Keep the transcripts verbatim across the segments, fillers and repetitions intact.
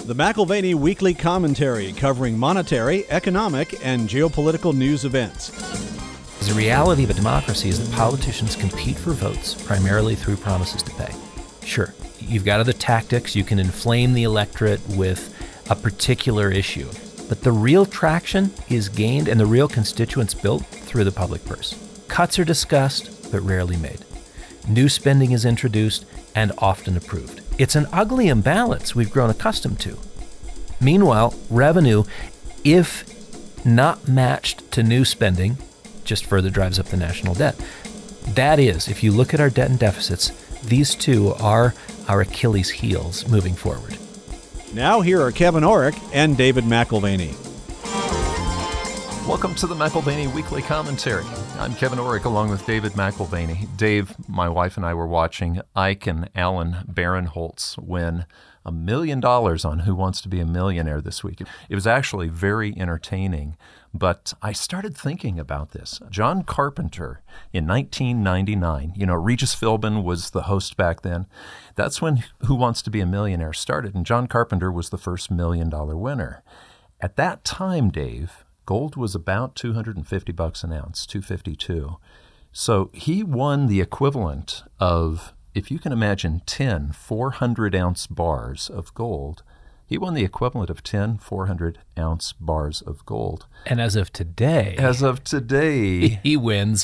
The McIlvaney Weekly Commentary, covering monetary, economic, and geopolitical news events. The reality of a democracy is that politicians compete for votes primarily through promises to pay. Sure, you've got other tactics. You can inflame the electorate with a particular issue. But the real traction is gained and the real constituents built through the public purse. Cuts are discussed, but rarely made. New spending is introduced and often approved. It's an ugly imbalance we've grown accustomed to. Meanwhile, revenue, if not matched to new spending, just further drives up the national debt. That is, if you look at our debt and deficits, these two are our Achilles heels moving forward. Now here are Kevin Orrick and David McIlvaney. Welcome to the McIlvaney Weekly Commentary. I'm Kevin Orrick along with David McIlvaney. Dave, my wife and I were watching Ike and Alan Barinholtz win a million dollars on Who Wants to Be a Millionaire this week. It was actually very entertaining, but I started thinking about this. John Carpenter in nineteen ninety-nine, you know, Regis Philbin was the host back then. That's when Who Wants to Be a Millionaire started, and John Carpenter was the first million dollar winner. At that time, Dave, gold was about two hundred fifty bucks an ounce, two fifty-two. So he won the equivalent of, if you can imagine, ten four hundred ounce bars of gold. He won the equivalent of ten four hundred ounce bars of gold. And as of today... As of today... He wins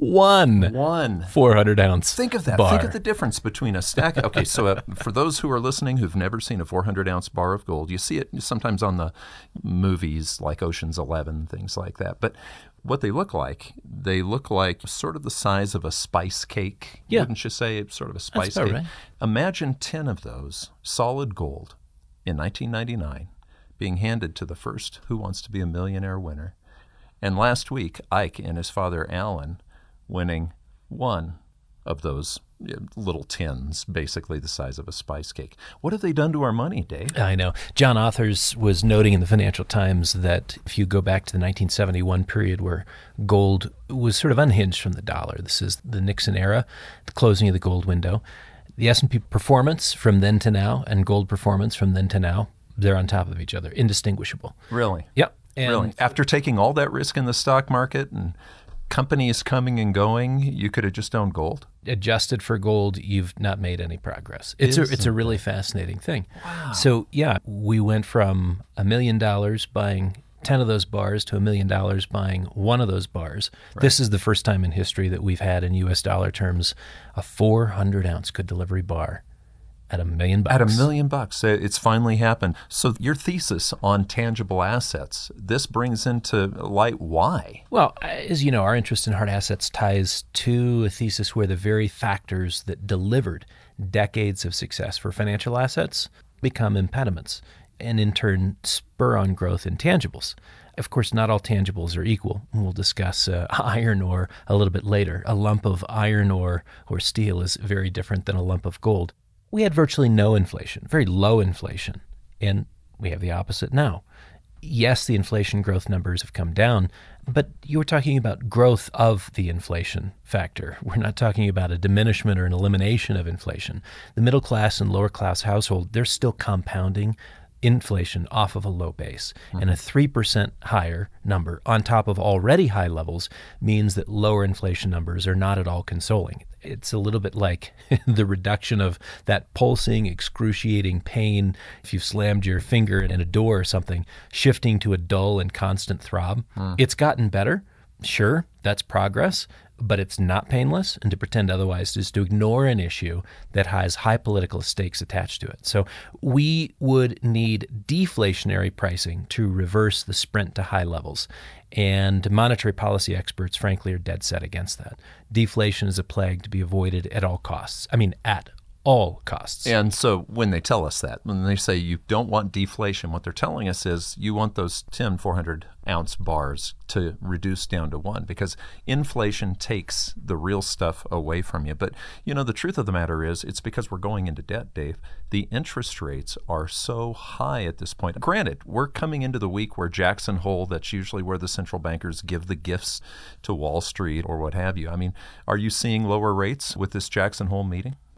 one, one four hundred ounce Think of that. bar. Think of the difference between a stack. Okay, so uh, for those who are listening who've never seen a four hundred ounce bar of gold, you see it sometimes on the movies like Ocean's Eleven, things like that. But what they look like, they look like sort of the size of a spice cake. Yeah. Wouldn't you say it's sort of a spice That's about cake? right. Imagine ten of those solid gold in nineteen ninety-nine being handed to the first Who Wants to Be a Millionaire winner. And last week, Ike and his father Alan winning one of those little tins, basically the size of a spice cake. What have they done to our money, Dave? I know. John Authers was noting in the Financial Times that if you go back to the nineteen seventy-one period where gold was sort of unhinged from the dollar, this is the Nixon era, the closing of the gold window, the S and P performance from then to now and gold performance from then to now, they're on top of each other, indistinguishable. Really? Yep. And really? After taking all that risk in the stock market and companies coming and going, you could have just owned gold? Adjusted for gold, you've not made any progress. It's a, it's a really fascinating thing. Wow. So, yeah, we went from a million dollars buying ten of those bars to a million dollars buying one of those bars. Right. This is the first time in history that we've had, in U S dollar terms, a four hundred ounce good delivery bar at a million bucks. At a million bucks. It's finally happened. So your thesis on tangible assets, this brings into light why? Well, as you know, our interest in hard assets ties to a thesis where the very factors that delivered decades of success for financial assets become impediments and in turn spur on growth in tangibles. Of course, not all tangibles are equal. We'll discuss uh, iron ore a little bit later. A lump of iron ore or steel is very different than a lump of gold. We had virtually no inflation, very low inflation, and we have the opposite now. Yes, the inflation growth numbers have come down, but you were talking about growth of the inflation factor. We're not talking about a diminishment or an elimination of inflation. The middle class and lower class household, they're still compounding inflation off of a low base. Mm-hmm. And a three percent higher number on top of already high levels means that lower inflation numbers are not at all consoling. It's a little bit like the reduction of that pulsing, excruciating pain if you've slammed your finger in a door or something, shifting to a dull and constant throb. Mm. It's gotten better. Sure, that's progress, but it's not painless, and to pretend otherwise is to ignore an issue that has high political stakes attached to it. So we would need deflationary pricing to reverse the sprint to high levels, and monetary policy experts, frankly, are dead set against that. Deflation is a plague to be avoided at all costs. I mean, at all costs. And so when they tell us that, when they say you don't want deflation, what they're telling us is you want those ten four hundred ounce bars to reduce down to one, because inflation takes the real stuff away from you. But, you know, the truth of the matter is it's because we're going into debt, Dave. The interest rates are so high at this point. Granted, we're coming into the week where Jackson Hole, that's usually where the central bankers give the gifts to Wall Street or what have you. I mean, are you seeing lower rates with this Jackson Hole meeting?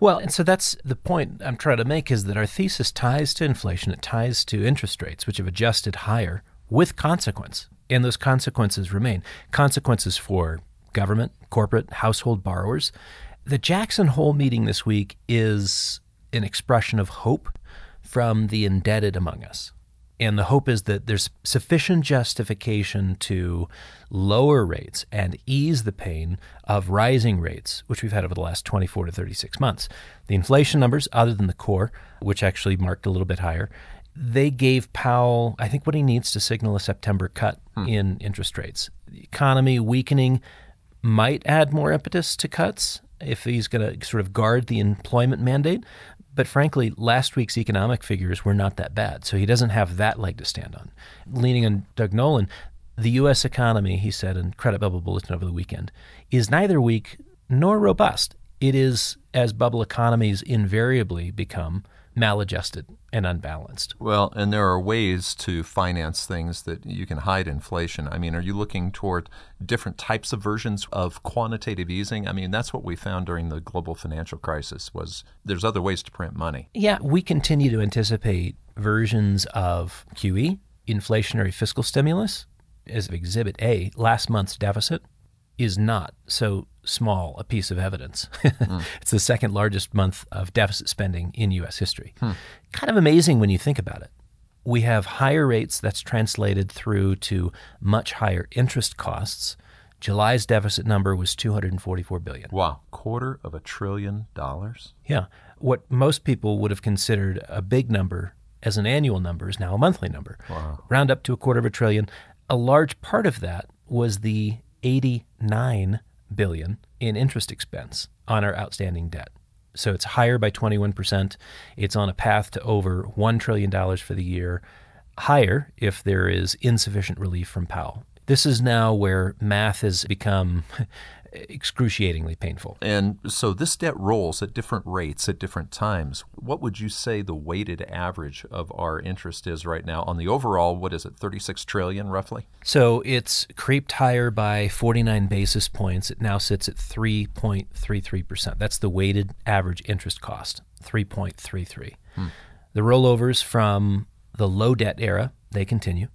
Well, and so that's the point I'm trying to make, is that our thesis ties to inflation. It ties to interest rates, which have adjusted higher with consequence. And those consequences remain. Consequences for government, corporate, household borrowers. The Jackson Hole meeting this week is an expression of hope from the indebted among us. And the hope is that there's sufficient justification to lower rates and ease the pain of rising rates, which we've had over the last twenty-four to thirty-six months. The inflation numbers, other than the core, which actually marked a little bit higher, they gave Powell, I think, what he needs to signal a September cut hmm. in interest rates. The economy weakening might add more impetus to cuts if he's going to sort of guard the employment mandate. But frankly, last week's economic figures were not that bad, so he doesn't have that leg to stand on. Leaning on Doug Nolan, the U S economy, he said in Credit Bubble Bulletin over the weekend, is neither weak nor robust. It is, as bubble economies invariably become, maladjusted and unbalanced. Well, and there are ways to finance things that you can hide inflation. I mean, are you looking toward different types of versions of quantitative easing? I mean, that's what we found during the global financial crisis, was there's other ways to print money. Yeah, we continue to anticipate versions of Q E, inflationary fiscal stimulus, as Exhibit A. Last month's deficit is not so small a piece of evidence. mm. It's the second largest month of deficit spending in U S history. Hmm. Kind of amazing when you think about it. We have higher rates that's translated through to much higher interest costs. July's deficit number was two hundred forty-four billion dollars. Wow, quarter of a trillion dollars? Yeah. What most people would have considered a big number as an annual number is now a monthly number. Wow. Round up to a quarter of a trillion. A large part of that was the eighty-nine billion dollars in interest expense on our outstanding debt. So it's higher by twenty-one percent. It's on a path to over one trillion dollars for the year, higher if there is insufficient relief from Powell. This is now where math has become excruciatingly painful. And so this debt rolls at different rates at different times. What would you say the weighted average of our interest is right now on the overall, what is it, thirty-six trillion roughly? So it's creeped higher by forty-nine basis points. It now sits at three point three three percent. That's the weighted average interest cost, three point three three. Hmm. The rollovers from the low debt era, they continue,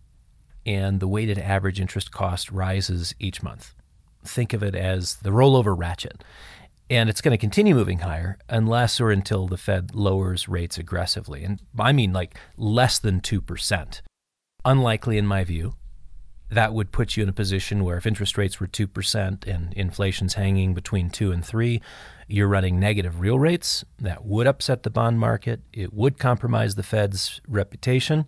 and the weighted average interest cost rises each month. Think of it as the rollover ratchet. And it's going to continue moving higher unless or until the Fed lowers rates aggressively. And I mean like less than two percent. Unlikely in my view. That would put you in a position where if interest rates were two percent and inflation's hanging between two and three, you're running negative real rates. That would upset the bond market. It would compromise the Fed's reputation.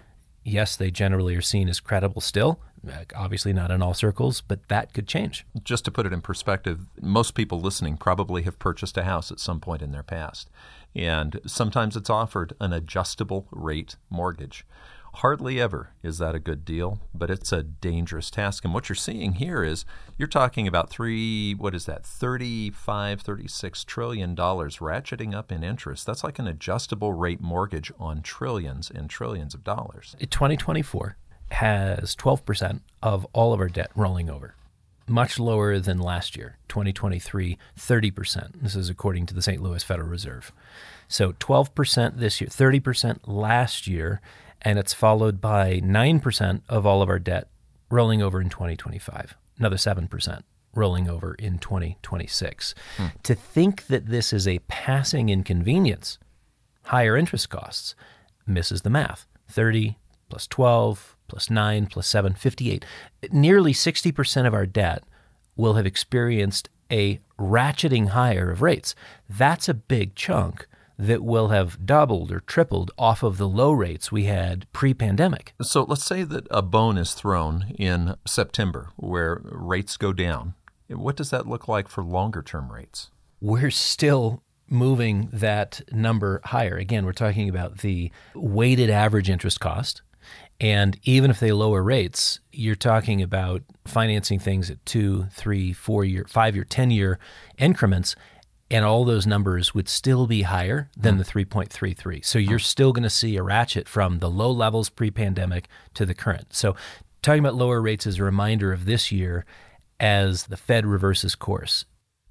Yes, they generally are seen as credible still. Obviously not in all circles, but that could change. Just to put it in perspective, most people listening probably have purchased a house at some point in their past. And sometimes it's offered an adjustable rate mortgage. Hardly ever is that a good deal, but it's a dangerous task. And what you're seeing here is you're talking about three, what is that, thirty-five, thirty-six trillion dollars ratcheting up in interest. That's like an adjustable rate mortgage on trillions and trillions of dollars. twenty twenty-four has twelve percent of all of our debt rolling over, much lower than last year. twenty twenty-three, thirty percent. This is according to the Saint Louis Federal Reserve. So twelve percent this year, thirty percent last year, and it's followed by nine percent of all of our debt rolling over in twenty twenty-five, another seven percent rolling over in twenty twenty-six. Hmm. To think that this is a passing inconvenience, higher interest costs, misses the math. thirty plus twelve plus nine plus seven, fifty-eight. Nearly sixty percent of our debt will have experienced a ratcheting higher of rates. That's a big chunk that will have doubled or tripled off of the low rates we had pre-pandemic. So let's say that a bone is thrown in September where rates go down. What does that look like for longer-term rates? We're still moving that number higher. Again, we're talking about the weighted average interest cost. And even if they lower rates, you're talking about financing things at two, three, four year, five year, ten year increments. And all those numbers would still be higher than mm. the three point three three. So you're mm. still going to see a ratchet from the low levels pre-pandemic to the current. So talking about lower rates is a reminder of this year as the Fed reverses course.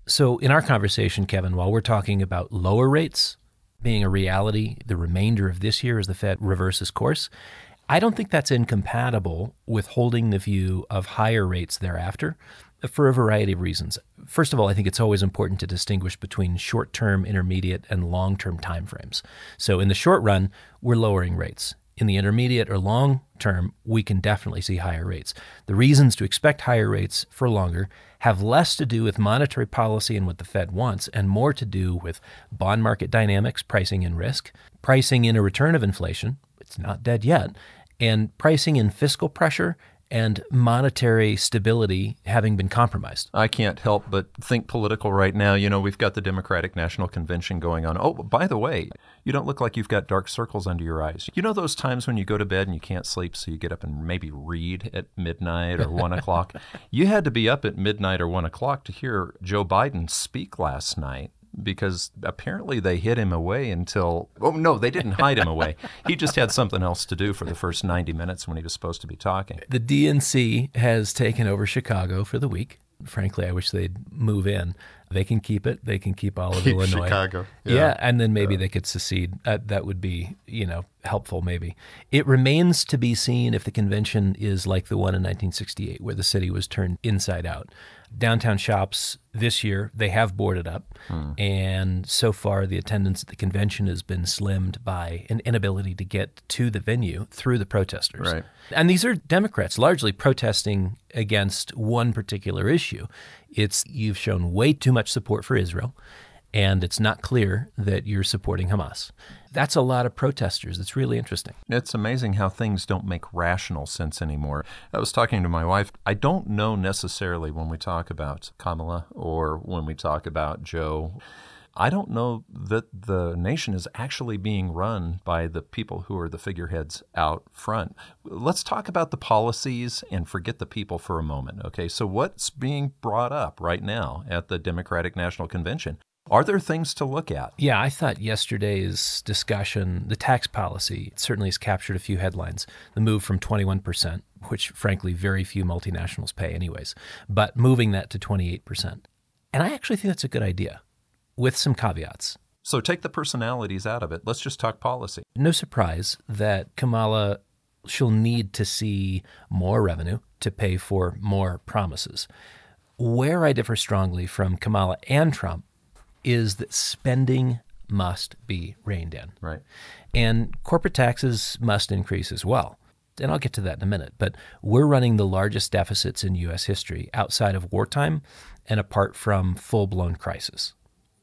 So in our conversation, Kevin, while we're talking about lower rates being a reality the remainder of this year as the Fed reverses course, I don't think that's incompatible with holding the view of higher rates thereafter for a variety of reasons. First of all, I think it's always important to distinguish between short-term, intermediate, and long-term timeframes. So in the short run, we're lowering rates. In the intermediate or long term, we can definitely see higher rates. The reasons to expect higher rates for longer have less to do with monetary policy and what the Fed wants and more to do with bond market dynamics, pricing in risk, pricing in a return of inflation, it's not dead yet, and pricing in fiscal pressure and monetary stability having been compromised. I can't help but think political right now. You know, we've got the Democratic National Convention going on. Oh, by the way, you don't look like you've got dark circles under your eyes. You know those times when you go to bed and you can't sleep, so you get up and maybe read at midnight or one o'clock? You had to be up at midnight or one o'clock to hear Joe Biden speak last night, because apparently they hid him away until, oh, no, they didn't hide him away. He just had something else to do for the first ninety minutes when he was supposed to be talking. The D N C has taken over Chicago for the week. Frankly, I wish they'd move in. They can keep it. They can keep all of keep Illinois. Chicago. Yeah. yeah, and then maybe yeah. they could secede. Uh, that would be, you know, helpful maybe. It remains to be seen if the convention is like the one in nineteen sixty-eight, where the city was turned inside out. Downtown shops this year, they have boarded up, hmm. and so far the attendance at the convention has been slimmed by an inability to get to the venue through the protesters. Right. And these are Democrats largely protesting against one particular issue. It's you've shown way too much support for Israel, and it's not clear that you're supporting Hamas. That's a lot of protesters. It's really interesting. It's amazing how things don't make rational sense anymore. I was talking to my wife. I don't know necessarily when we talk about Kamala or when we talk about Joe, I don't know that the nation is actually being run by the people who are the figureheads out front. Let's talk about the policies and forget the people for a moment. Okay, so what's being brought up right now at the Democratic National Convention? Are there things to look at? Yeah, I thought yesterday's discussion, the tax policy, certainly has captured a few headlines. The move from twenty-one percent, which frankly very few multinationals pay anyways, but moving that to twenty-eight percent. And I actually think that's a good idea, with some caveats. So take the personalities out of it. Let's just talk policy. No surprise that Kamala, she'll need to see more revenue to pay for more promises. Where I differ strongly from Kamala and Trump is that spending must be reined in. Right. And corporate taxes must increase as well. And I'll get to that in a minute. But we're running the largest deficits in U S history outside of wartime and apart from full-blown crisis.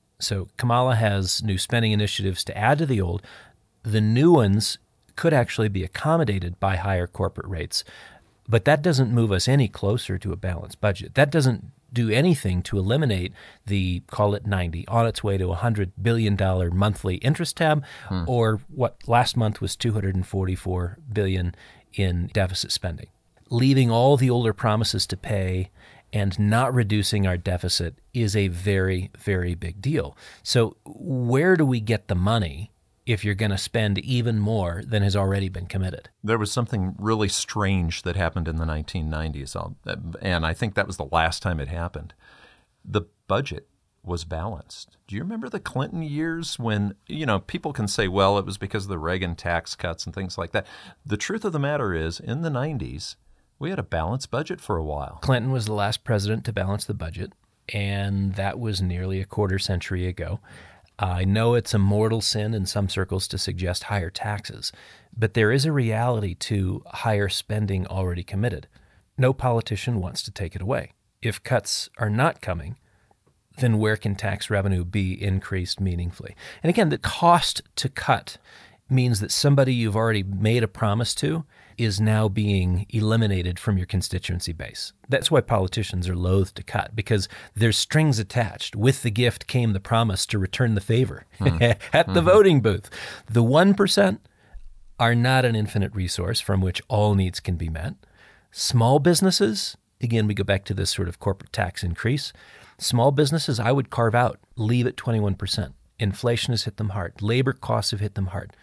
So Kamala has new spending initiatives to add to the old. The new ones could actually be accommodated by higher corporate rates. But that doesn't move us any closer to a balanced budget. That doesn't do anything to eliminate the, call it ninety, on its way to a one hundred billion dollars monthly interest tab, hmm. or what last month was two hundred forty-four billion dollars in deficit spending. Leaving all the older promises to pay and not reducing our deficit is a very, very big deal. So where do we get the money if you're going to spend even more than has already been committed? There was something really strange that happened in the nineteen nineties, and I think that was the last time it happened. The budget was balanced. Do you remember the Clinton years when, you know, people can say, well, it was because of the Reagan tax cuts and things like that. The truth of the matter is, in the nineties, we had a balanced budget for a while. Clinton was the last president to balance the budget, and that was nearly a quarter century ago. I know it's a mortal sin in some circles to suggest higher taxes, but there is a reality to higher spending already committed. No politician wants to take it away. If cuts are not coming, then where can tax revenue be increased meaningfully? And again, the cost to cut means that somebody you've already made a promise to is now being eliminated from your constituency base. That's why politicians are loath to cut, because there's strings attached. With the gift came the promise to return the favor mm. at the mm-hmm. voting booth. The one percent are not an infinite resource from which all needs can be met. Small businesses, again, we go back to this sort of corporate tax increase. Small businesses, I would carve out, leave at twenty-one percent. Inflation has hit them hard. Labor costs have hit them hard.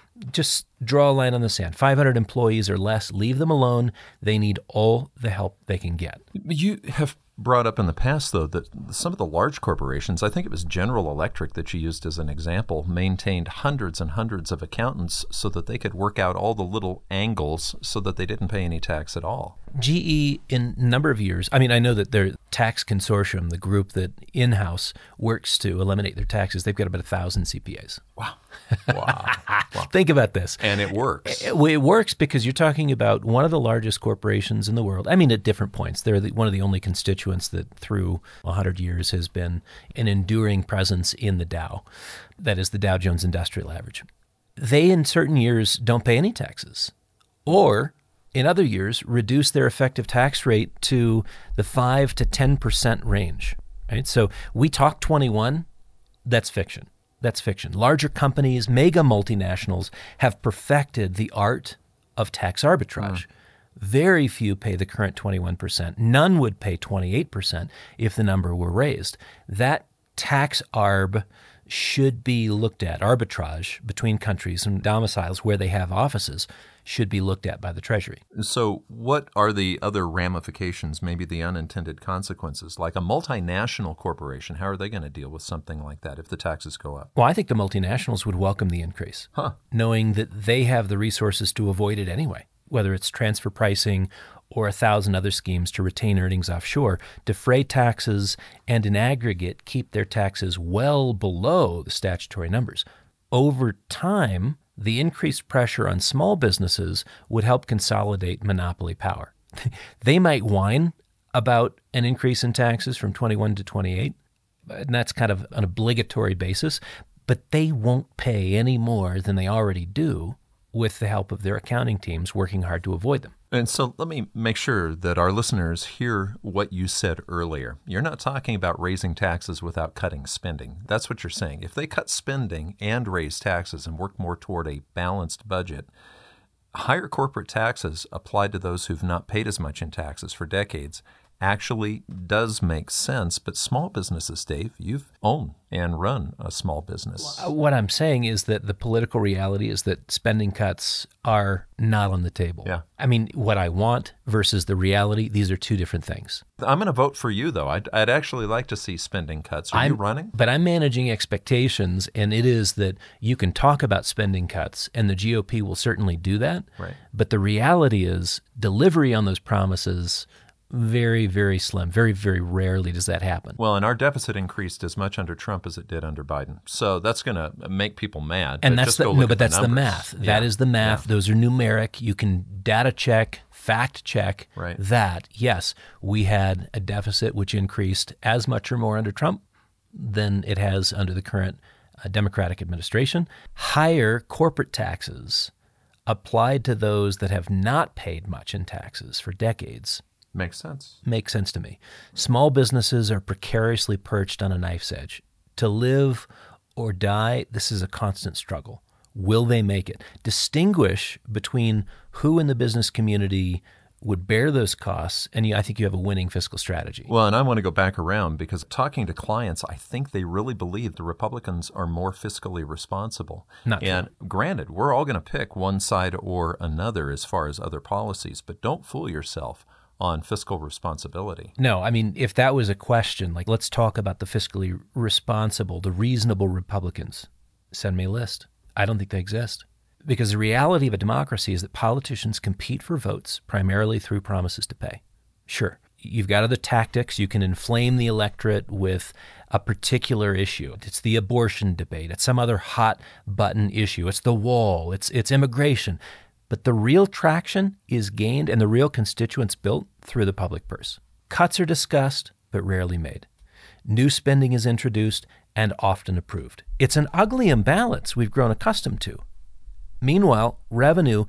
Just draw a line on the sand. five hundred employees or less, leave them alone. They need all the help they can get. You have brought up in the past, though, that some of the large corporations, I think it was General Electric that you used as an example, maintained hundreds and hundreds of accountants so that they could work out all the little angles so that they didn't pay any tax at all. G E, in a number of years, I mean, I know that their tax consortium, the group that in-house works to eliminate their taxes, they've got about a thousand C P As. Wow. Wow. Wow. Think about this. And it works. It, it works because you're talking about one of the largest corporations in the world. I mean, at different points. They're the, one of the only constituents that through one hundred years has been an enduring presence in the Dow. That is the Dow Jones Industrial Average. They, in certain years, don't pay any taxes. Or, in other years, reduce their effective tax rate to the five to ten percent range. Right? So we talk twenty-one, that's fiction. That's fiction. Larger companies, mega multinationals, have perfected the art of tax arbitrage. Mm. Very few pay the current twenty-one percent. None would pay twenty-eight percent if the number were raised. That tax arb should be looked at. Arbitrage between countries and domiciles where they have offices should be looked at by the Treasury. So what are the other ramifications, maybe the unintended consequences? Like a multinational corporation, how are they going to deal with something like that if the taxes go up? Well, I think the multinationals would welcome the increase, huh. knowing that they have the resources to avoid it anyway, whether it's transfer pricing or a thousand other schemes to retain earnings offshore, defray taxes, and in aggregate keep their taxes well below the statutory numbers. Over time, the increased pressure on small businesses would help consolidate monopoly power. They might whine about an increase in taxes from twenty-one to twenty-eight, and that's kind of an obligatory basis, but they won't pay any more than they already do with the help of their accounting teams working hard to avoid them. And so let me make sure that our listeners hear what you said earlier. You're not talking about raising taxes without cutting spending. That's what you're saying. If they cut spending and raise taxes and work more toward a balanced budget, higher corporate taxes applied to those who've not paid as much in taxes for decades actually does make sense. But small businesses, Dave, you've owned and run a small business. What I'm saying is that the political reality is that spending cuts are not on the table. Yeah. I mean, what I want versus the reality, these are two different things. I'm going to vote for you, though. I'd, I'd actually like to see spending cuts. Are I'm, you running? But I'm managing expectations, and it is that you can talk about spending cuts, and the G O P will certainly do that. Right. But the reality is delivery on those promises, very, very slim. Very, very rarely does that happen. Well, and our deficit increased as much under Trump as it did under Biden. So that's going to make people mad. And but that's just the, go no, look but at the that's the numbers. math. Yeah. That is the math. Yeah. Those are numeric. You can data check, fact check right. that. Yes, we had a deficit which increased as much or more under Trump than it has under the current uh, Democratic administration. Higher corporate taxes applied to those that have not paid much in taxes for decades makes sense. Makes sense to me. Small businesses are precariously perched on a knife's edge. To live or die, this is a constant struggle. Will they make it? Distinguish between who in the business community would bear those costs, and you, I think you have a winning fiscal strategy. Well, and I want to go back around because talking to clients, I think they really believe the Republicans are more fiscally responsible. Not and true. Granted, we're all going to pick one side or another as far as other policies, but don't fool yourself on fiscal responsibility. No, I mean, if that was a question, like let's talk about the fiscally responsible, the reasonable Republicans, send me a list. I don't think they exist. Because the reality of a democracy is that politicians compete for votes primarily through promises to pay. Sure, you've got other tactics. You can inflame the electorate with a particular issue. It's the abortion debate. It's some other hot button issue. It's the wall. It's it's immigration. But the real traction is gained and the real constituents built through the public purse. Cuts are discussed, but rarely made. New spending is introduced and often approved. It's an ugly imbalance we've grown accustomed to. Meanwhile, revenue,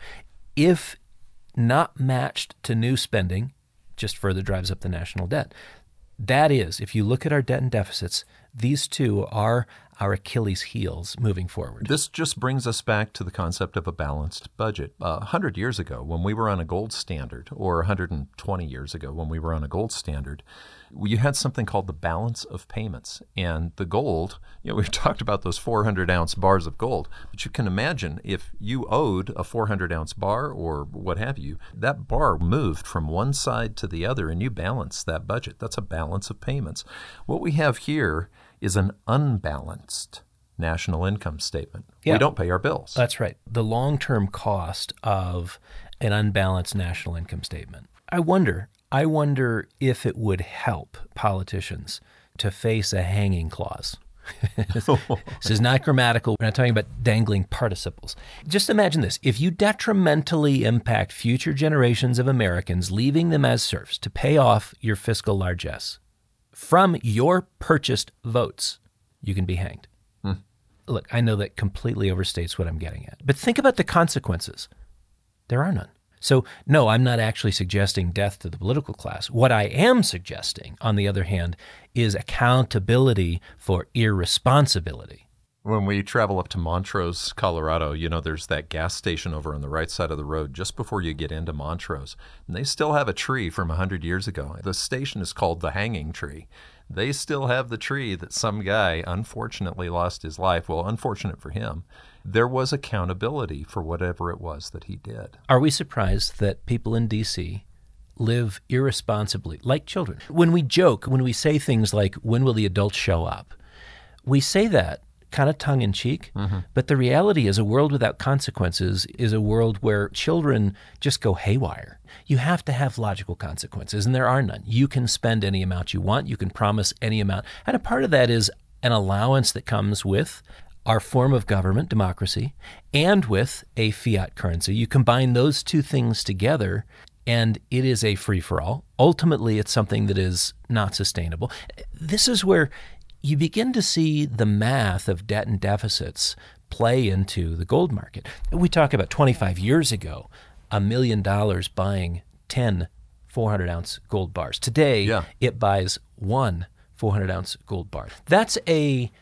if not matched to new spending, just further drives up the national debt. That is, if you look at our debt and deficits, these two are our Achilles heels moving forward. This just brings us back to the concept of a balanced budget. Uh, one hundred years ago, when we were on a gold standard, or one hundred twenty years ago, when we were on a gold standard, you had something called the balance of payments. And the gold, you know, we've talked about those four hundred ounce bars of gold, but you can imagine if you owed a four hundred ounce bar or what have you, that bar moved from one side to the other and you balance that budget. That's a balance of payments. What we have here is an unbalanced national income statement. Yeah. We don't pay our bills. That's right. The long-term cost of an unbalanced national income statement. I wonder, I wonder if it would help politicians to face a hanging clause. This is not grammatical. We're not talking about dangling participles. Just imagine this. If you detrimentally impact future generations of Americans, leaving them as serfs to pay off your fiscal largesse from your purchased votes, you can be hanged. Hmm. Look, I know that completely overstates what I'm getting at. But think about the consequences. There are none. So, no, I'm not actually suggesting death to the political class. What I am suggesting, on the other hand, is accountability for irresponsibility. When we travel up to Montrose, Colorado, you know, there's that gas station over on the right side of the road just before you get into Montrose. And they still have a tree from one hundred years ago. The station is called the Hanging Tree. They still have the tree that some guy unfortunately lost his life. Well, unfortunate for him. There was accountability for whatever it was that he did. Are we surprised that people in D C live irresponsibly, like children? When we joke, when we say things like, when will the adults show up? We say that kind of tongue-in-cheek, mm-hmm. but the reality is a world without consequences is a world where children just go haywire. You have to have logical consequences, and there are none. You can spend any amount you want. You can promise any amount. And a part of that is an allowance that comes with our form of government, democracy, and with a fiat currency. You combine those two things together, and it is a free-for-all. Ultimately, it's something that is not sustainable. This is where you begin to see the math of debt and deficits play into the gold market. We talk about twenty-five years ago, a million dollars buying ten four hundred ounce gold bars. Today, yeah. it buys one four hundred ounce gold bar. That's a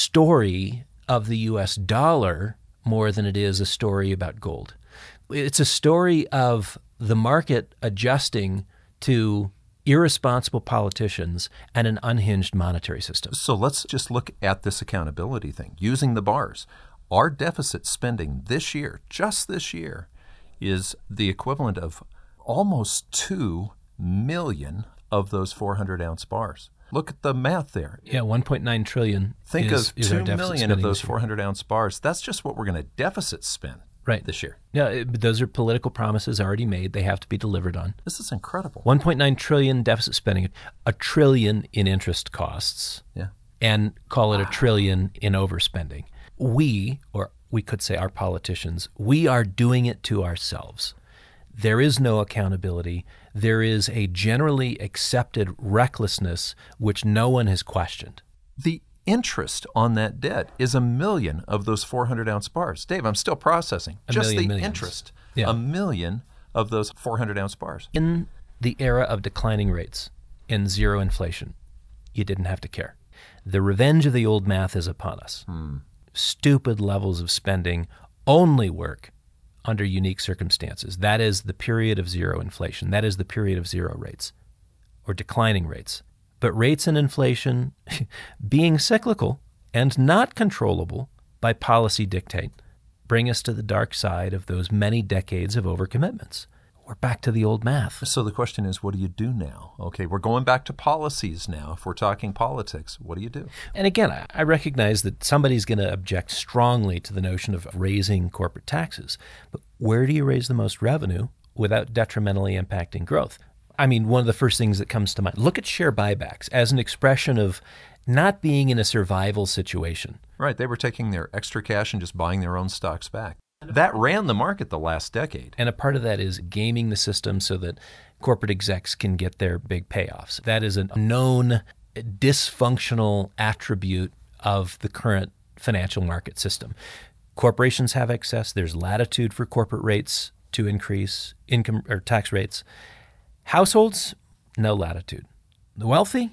story of the U S dollar more than it is a story about gold. It's a story of the market adjusting to irresponsible politicians and an unhinged monetary system. So let's just look at this accountability thing, using the bars. Our deficit spending this year, just this year, is the equivalent of almost two million of those four hundred ounce bars. Look at the math there. Yeah, one point nine trillion. Think is, of is two million of those four hundred ounce bars. That's just what we're going to deficit spend. Right. This year. Yeah, it, those are political promises already made. They have to be delivered on. This is incredible. one point nine trillion deficit spending, a trillion in interest costs, yeah, and call it wow. a trillion in overspending. We, or we could say our politicians, we are doing it to ourselves. There is no accountability. There is a generally accepted recklessness which no one has questioned. The interest on that debt is a million of those four hundred ounce bars. Dave, I'm still processing. A Just million the millions. interest. Yeah. A million of those four hundred ounce bars. In the era of declining rates and zero inflation, you didn't have to care. The revenge of the old math is upon us. Hmm. Stupid levels of spending only work under unique circumstances. That is the period of zero inflation. That is the period of zero rates or declining rates. But rates and inflation, being cyclical and not controllable by policy dictate, bring us to the dark side of those many decades of overcommitments. We're back to the old math. So the question is, what do you do now? Okay, we're going back to policies now. If we're talking politics, what do you do? And again, I recognize that somebody's going to object strongly to the notion of raising corporate taxes. But where do you raise the most revenue without detrimentally impacting growth? I mean, one of the first things that comes to mind, look at share buybacks as an expression of not being in a survival situation. Right. They were taking their extra cash and just buying their own stocks back. That ran the market the last decade. And a part of that is gaming the system so that corporate execs can get their big payoffs. That is a known dysfunctional attribute of the current financial market system. Corporations have excess. There's latitude for corporate rates to increase income or tax rates. Households, no latitude. The wealthy,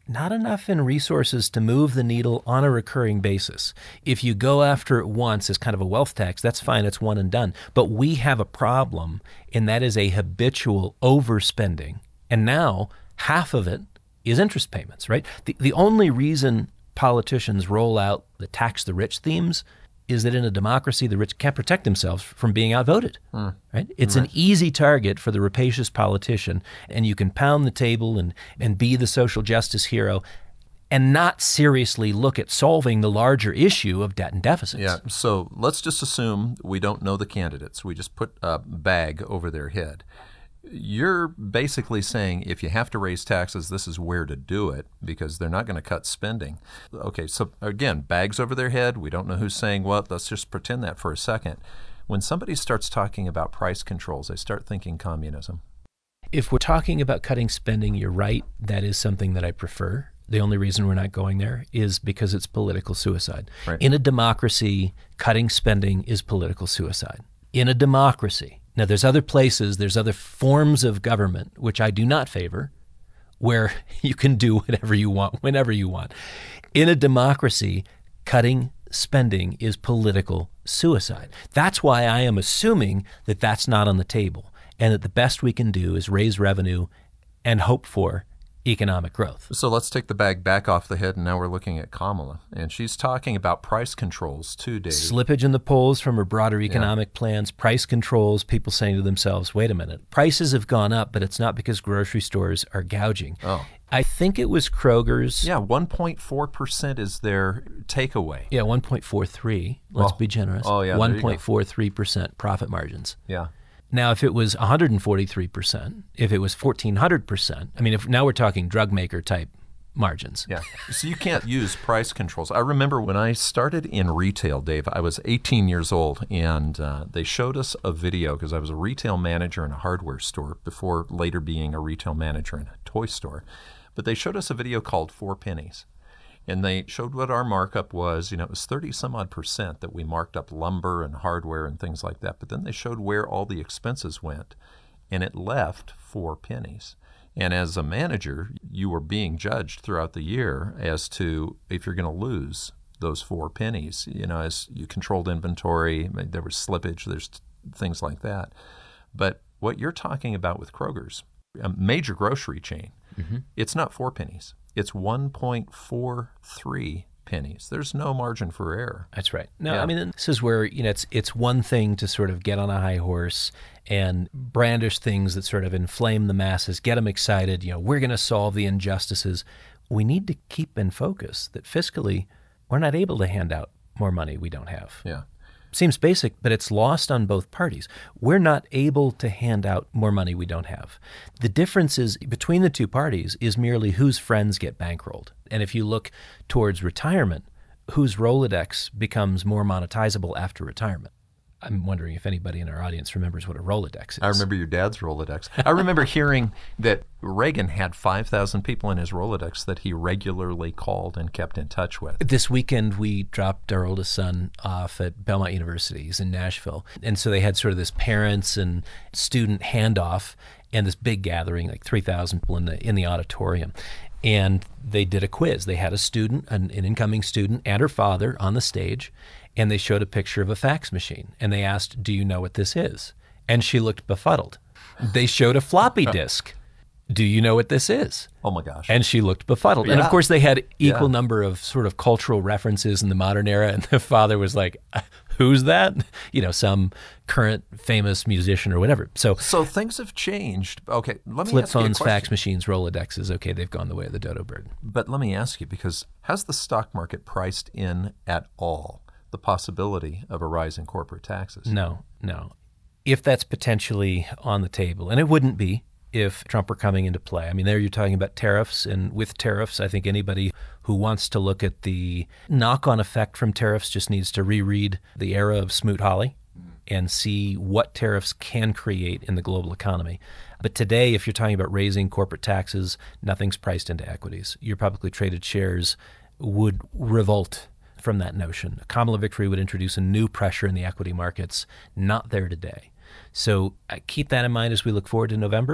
not enough in resources to move the needle on a recurring basis. If you go after it once as kind of a wealth tax, that's fine, it's one and done. But we have a problem, and that is a habitual overspending. And now half of it is interest payments, right? The, the only reason politicians roll out the tax the rich themes is that in a democracy, the rich can't protect themselves from being outvoted, mm. right? It's right. an easy target for the rapacious politician, and you can pound the table and, and be the social justice hero and not seriously look at solving the larger issue of debt and deficits. Yeah, so let's just assume we don't know the candidates. We just put a bag over their head. You're basically saying if you have to raise taxes, this is where to do it because they're not going to cut spending. Okay, so again, bags over their head. We don't know who's saying what. Let's just pretend that for a second. When somebody starts talking about price controls, they start thinking communism. If we're talking about cutting spending, you're right. That is something that I prefer. The only reason we're not going there is because it's political suicide. Right. In a democracy, cutting spending is political suicide. In a democracy, now, there's other places, there's other forms of government, which I do not favor, where you can do whatever you want, whenever you want. In a democracy, cutting spending is political suicide. That's why I am assuming that that's not on the table, and that the best we can do is raise revenue and hope for economic growth. So let's take the bag back off the head, and now we're looking at Kamala. And she's talking about price controls too, Dave. Slippage in the polls from her broader economic yeah. plans, price controls, people saying to themselves, wait a minute, prices have gone up, but it's not because grocery stores are gouging. Oh. I think it was Kroger's. Yeah, one point four percent is their takeaway. Yeah, one point four three. Let's oh. be generous. Oh, yeah, one point four three percent profit margins. Yeah. Now, if it was one hundred forty-three percent, if it was fourteen hundred percent, I mean, if now we're talking drug maker type margins. Yeah. So you can't use price controls. I remember when I started in retail, Dave, I was eighteen years old, and uh, they showed us a video because I was a retail manager in a hardware store before later being a retail manager in a toy store. But they showed us a video called Four Pennies. And they showed what our markup was. You know, it was thirty some odd percent that we marked up lumber and hardware and things like that. But then they showed where all the expenses went, and it left four pennies. And as a manager, you were being judged throughout the year as to if you're going to lose those four pennies. You know, as you controlled inventory, there was slippage, there's things like that. But what you're talking about with Kroger's, a major grocery chain, mm-hmm. it's not four pennies. It's one point four three pennies. There's no margin for error. That's right. No, yeah. I mean, this is where, you know, it's it's one thing to sort of get on a high horse and brandish things that sort of inflame the masses, get them excited. You know, we're going to solve the injustices. We need to keep in focus that fiscally, we're not able to hand out more money we don't have. Yeah. Seems basic, but it's lost on both parties. We're not able to hand out more money we don't have. The difference is between the two parties is merely whose friends get bankrolled. And if you look towards retirement, whose Rolodex becomes more monetizable after retirement. I'm wondering if anybody in our audience remembers what a Rolodex is. I remember your dad's Rolodex. I remember hearing that Reagan had five thousand people in his Rolodex that he regularly called and kept in touch with. This weekend, we dropped our oldest son off at Belmont University. He's in Nashville. And so they had sort of this parents and student handoff and this big gathering, like three thousand people in the in the auditorium. And they did a quiz. They had a student, an, an incoming student, and her father on the stage. And they showed a picture of a fax machine. And they asked, do you know what this is? And she looked befuddled. They showed a floppy disk. Do you know what this is? Oh, my gosh. And she looked befuddled. Yeah. And, of course, they had equal yeah. number of sort of cultural references in the modern era. And the father was like, who's that? You know, some current famous musician or whatever. So so things have changed. Okay, let me flip ask you a phones, question. fax machines, Rolodexes. Okay, they've gone the way of the dodo bird. But let me ask you, because has the stock market priced in at all the possibility of a rise in corporate taxes? No, no. If that's potentially on the table, and it wouldn't be if Trump were coming into play. I mean, there you're talking about tariffs, and with tariffs, I think anybody who wants to look at the knock-on effect from tariffs just needs to reread the era of Smoot-Hawley and see what tariffs can create in the global economy. But today, if you're talking about raising corporate taxes, nothing's priced into equities. Your publicly traded shares would revolt from that notion. A Kamala victory would introduce a new pressure in the equity markets, not there today. So uh, keep that in mind as we look forward to November.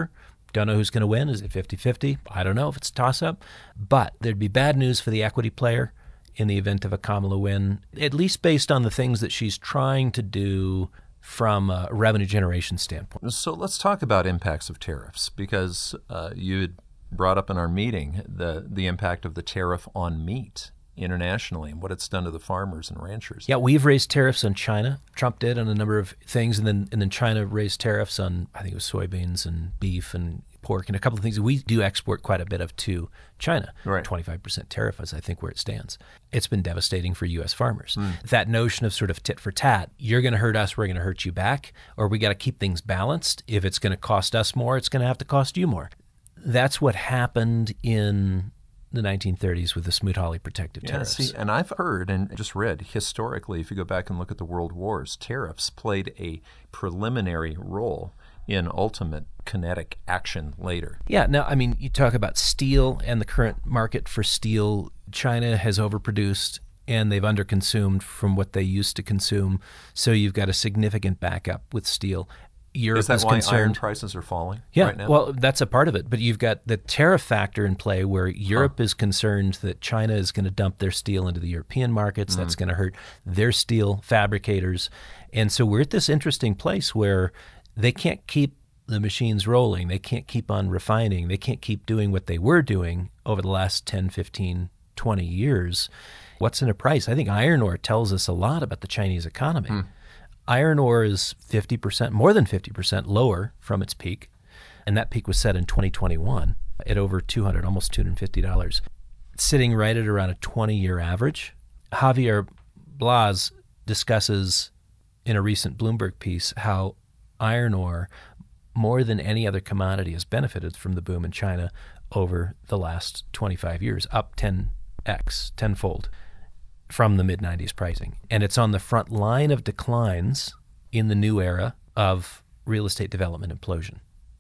Don't know who's going to win. Is it fifty-fifty? I don't know if it's a toss-up. But there'd be bad news for the equity player in the event of a Kamala win, at least based on the things that she's trying to do from a revenue generation standpoint. So let's talk about impacts of tariffs, because uh, you had brought up in our meeting the, the impact of the tariff on meat internationally and what it's done to the farmers and ranchers. Yeah, we've raised tariffs on China. Trump did on a number of things, and then and then China raised tariffs on, I think it was soybeans and beef and pork and a couple of things. We do export quite a bit of to China. Right. twenty-five percent tariff is, I think, where it stands. It's been devastating for U S farmers. Mm. That notion of sort of tit for tat, you're going to hurt us, we're going to hurt you back, or we got to keep things balanced. If it's going to cost us more, it's going to have to cost you more. That's what happened in the nineteen thirties with the Smoot-Hawley protective Yeah, tariffs. see, and I've heard and just read historically, if you go back and look at the world wars, tariffs played a preliminary role in ultimate kinetic action later. Yeah, now, I mean, you talk about steel and the current market for steel. China has overproduced and they've underconsumed from what they used to consume. So you've got a significant backup with steel. Europe is that is why concerned. iron prices are falling yeah, right now? Well, that's a part of it. But you've got the tariff factor in play where Europe huh. is concerned that China is going to dump their steel into the European markets. Mm. That's going to hurt their steel fabricators. And so we're at this interesting place where they can't keep the machines rolling. They can't keep on refining. They can't keep doing what they were doing over the last ten, fifteen, twenty years. What's in a price? I think iron ore tells us a lot about the Chinese economy. Mm. Iron ore is fifty percent, more than fifty percent lower from its peak, and that peak was set in twenty twenty-one at over two hundred dollars, almost two hundred fifty dollars. It's sitting right at around a twenty-year average. Javier Blas discusses in a recent Bloomberg piece how iron ore, more than any other commodity, has benefited from the boom in China over the last twenty-five years, up ten x, tenfold. From the mid nineties pricing. And it's on the front line of declines in the new era of real estate development implosion.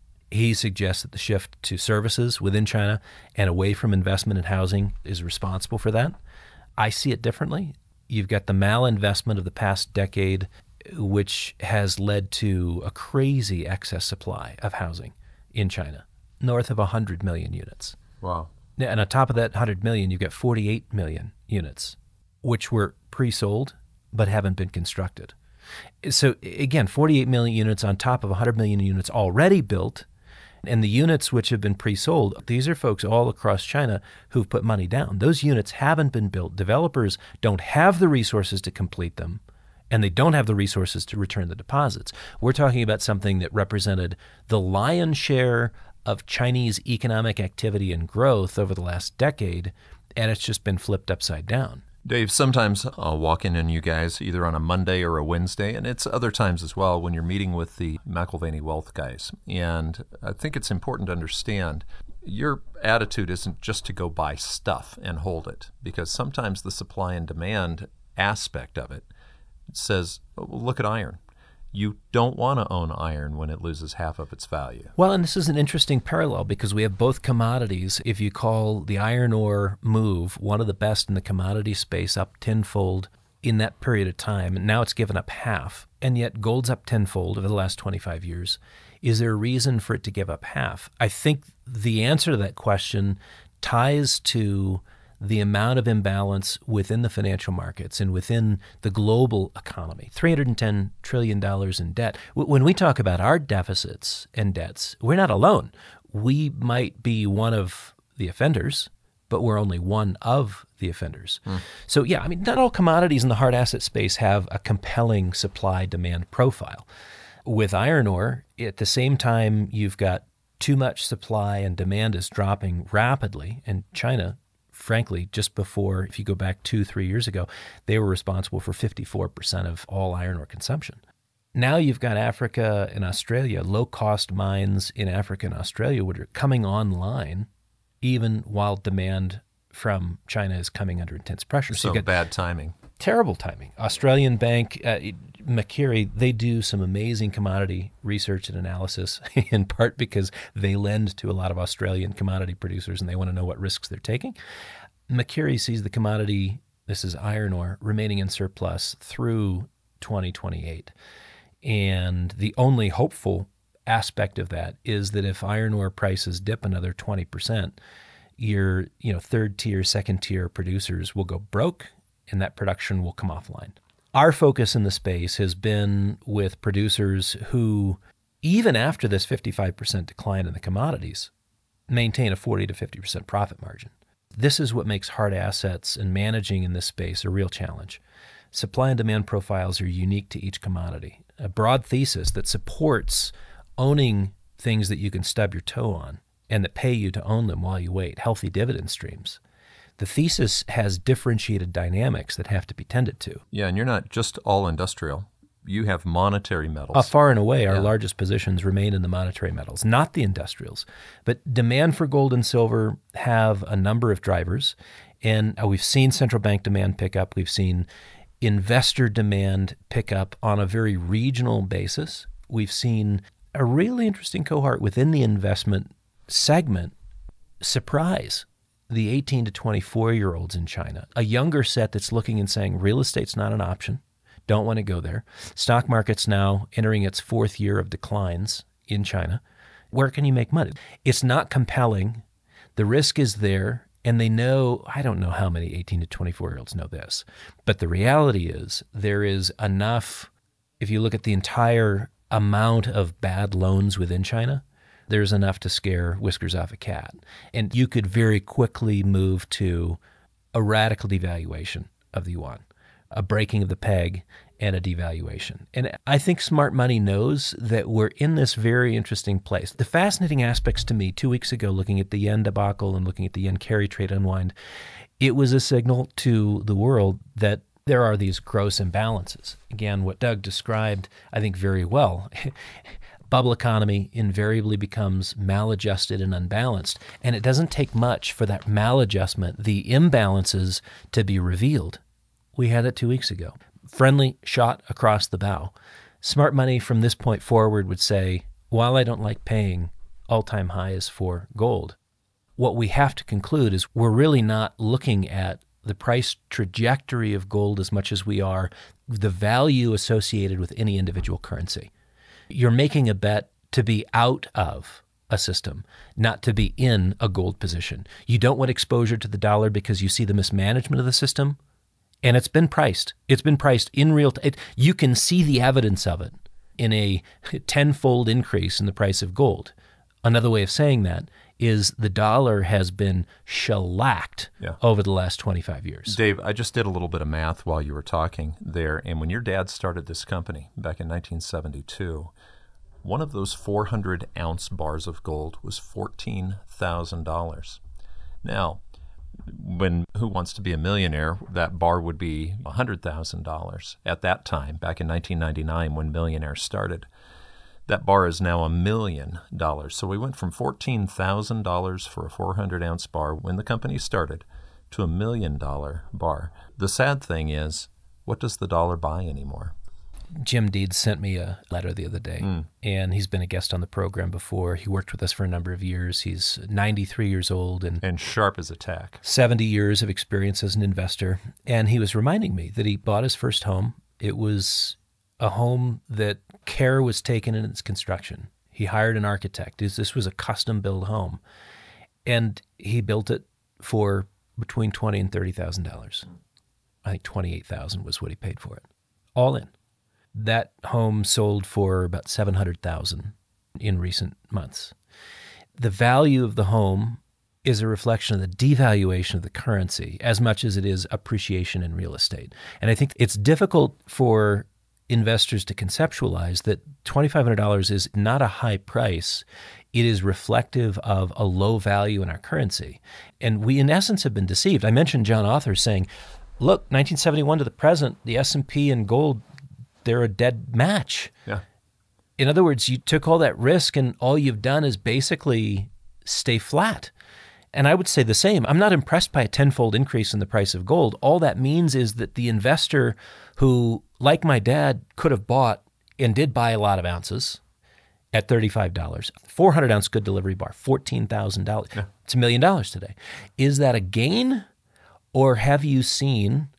He suggests that the shift to services within China and away from investment in housing is responsible for that. I see it differently. You've got the malinvestment of the past decade, which has led to a crazy excess supply of housing in China, north of one hundred million units. Wow. And on top of that one hundred million, you've got forty-eight million units, which were pre-sold but haven't been constructed. So again, forty-eight million units on top of one hundred million units already built, and the units which have been pre-sold, these are folks all across China who've put money down. Those units haven't been built. Developers don't have the resources to complete them, and they don't have the resources to return the deposits. We're talking about something that represented the lion's share of Chinese economic activity and growth over the last decade, and it's just been flipped upside down. Dave, sometimes I'll walk in on you guys either on a Monday or a Wednesday, and it's other times as well when you're meeting with the McAlvany Wealth guys. And I think it's important to understand your attitude isn't just to go buy stuff and hold it, because sometimes the supply and demand aspect of it says, well, look at iron. You don't want to own iron when it loses half of its value. Well, and this is an interesting parallel because we have both commodities. If you call the iron ore move one of the best in the commodity space, up tenfold in that period of time, and now it's given up half, and yet gold's up tenfold over the last twenty-five years. Is there a reason for it to give up half? I think the answer to that question ties to the amount of imbalance within the financial markets and within the global economy. three hundred ten trillion dollars in debt. When we talk about our deficits and debts, we're not alone. We might be one of the offenders, but we're only one of the offenders. Mm. So yeah, I mean, not all commodities in the hard asset space have a compelling supply-demand profile. With iron ore, at the same time, you've got too much supply and demand is dropping rapidly, and China, frankly, just before, if you go back two, three years ago, they were responsible for fifty-four percent of all iron ore consumption. Now you've got Africa and Australia, low-cost mines in Africa and Australia, which are coming online even while demand from China is coming under intense pressure. So, so you've got bad timing. Terrible timing. Australian Bank, uh, Macquarie, they do some amazing commodity research and analysis, in part because they lend to a lot of Australian commodity producers and they want to know what risks they're taking. Macquarie sees the commodity, this is iron ore, remaining in surplus through twenty twenty-eight. And the only hopeful aspect of that is that if iron ore prices dip another twenty percent, your you know third tier, second tier producers will go broke, and that production will come offline. Our focus in the space has been with producers who, even after this fifty-five percent decline in the commodities, maintain a forty to fifty percent profit margin. This is what makes hard assets and managing in this space a real challenge. Supply and demand profiles are unique to each commodity. A broad thesis that supports owning things that you can stub your toe on and that pay you to own them while you wait, healthy dividend streams. The thesis has differentiated dynamics that have to be tended to. Yeah, and you're not just all industrial. You have monetary metals. Uh, far and away, our Yeah. largest positions remain in the monetary metals, not the industrials. But demand for gold and silver have a number of drivers, and uh, we've seen central bank demand pick up. We've seen investor demand pick up on a very regional basis. We've seen a really interesting cohort within the investment segment surprise the eighteen to twenty-four-year-olds in China, a younger set that's looking and saying real estate's not an option. Don't want to go there. Stock market's now entering its fourth year of declines in China. Where can you make money? It's not compelling. The risk is there, and they know, I don't know how many eighteen to twenty-four-year-olds know this, but the reality is there is enough, if you look at the entire amount of bad loans within China, there's enough to scare whiskers off a cat. And you could very quickly move to a radical devaluation of the yuan, a breaking of the peg, and a devaluation. And I think smart money knows that we're in this very interesting place. The fascinating aspects to me, two weeks ago, looking at the yen debacle and looking at the yen carry trade unwind, it was a signal to the world that there are these gross imbalances. Again, what Doug described, I think, very well. Bubble economy invariably becomes maladjusted and unbalanced, and it doesn't take much for that maladjustment, the imbalances, to be revealed. We had it two weeks ago. Friendly shot across the bow. Smart money from this point forward would say, while I don't like paying all-time highs for gold, what we have to conclude is we're really not looking at the price trajectory of gold as much as we are the value associated with any individual currency. You're making a bet to be out of a system, not to be in a gold position. You don't want exposure to the dollar because you see the mismanagement of the system, and it's been priced. It's been priced in real time. You can see the evidence of it in a tenfold increase in the price of gold. Another way of saying that is the dollar has been shellacked Yeah. over the last twenty-five years. Dave, I just did a little bit of math while you were talking there, and when your dad started this company back in nineteen seventy-two, one of those four hundred ounce bars of gold was fourteen thousand dollars. Now, when Who Wants to Be a Millionaire, that bar would be one hundred thousand dollars at that time, back in nineteen ninety-nine when Millionaire started. That bar is now a million dollars. So we went from fourteen thousand dollars for a four hundred ounce bar when the company started to a million dollar bar. The sad thing is, what does the dollar buy anymore? Jim Deeds sent me a letter the other day, Mm. and he's been a guest on the program before. He worked with us for a number of years. He's ninety-three years old and And sharp as a tack. seventy years of experience as an investor. And he was reminding me that he bought his first home. It was a home that care was taken in its construction. He hired an architect. This this was a custom-built home. And he built it for between twenty thousand dollars and thirty thousand dollars. I think twenty-eight thousand dollars was what he paid for it, all in. That home sold for about seven hundred thousand dollars in recent months. The value of the home is a reflection of the devaluation of the currency as much as it is appreciation in real estate. And I think it's difficult for investors to conceptualize that twenty-five hundred dollars is not a high price. It is reflective of a low value in our currency. And we, in essence, have been deceived. I mentioned John Author saying, look, nineteen seventy-one to the present, the S and P and gold, they're a dead match. Yeah. In other words, you took all that risk and all you've done is basically stay flat. And I would say the same. I'm not impressed by a tenfold increase in the price of gold. All that means is that the investor who, like my dad, could have bought and did buy a lot of ounces at thirty-five dollars, four hundred ounce good delivery bar, fourteen thousand dollars. Yeah. It's a million dollars today. Is that a gain, or have you seen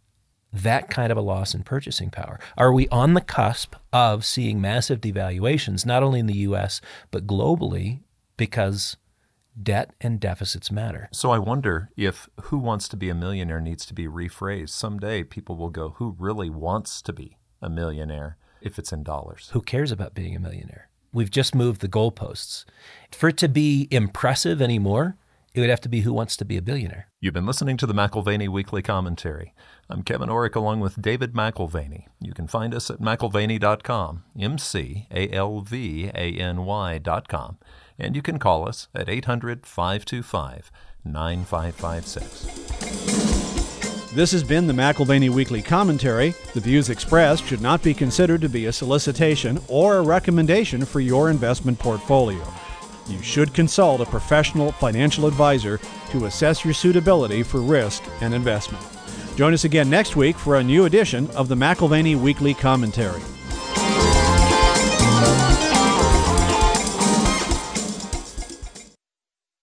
that kind of a loss in purchasing power? Are we on the cusp of seeing massive devaluations, not only in the U S, but globally, because debt and deficits matter? So I wonder if who wants to be a millionaire needs to be rephrased. Someday people will go, who really wants to be a millionaire if it's in dollars? Who cares about being a millionaire? We've just moved the goalposts. For it to be impressive anymore, it would have to be who wants to be a billionaire. You've been listening to the McAlvany Weekly Commentary. I'm Kevin Orrick along with David McAlvany. You can find us at McAlvany dot com, M C A L V A N Y dot com. And you can call us at eight hundred, five two five, nine five five six. This has been the McAlvany Weekly Commentary. The views expressed should not be considered to be a solicitation or a recommendation for your investment portfolio. You should consult a professional financial advisor to assess your suitability for risk and investment. Join us again next week for a new edition of the McAlvany Weekly Commentary.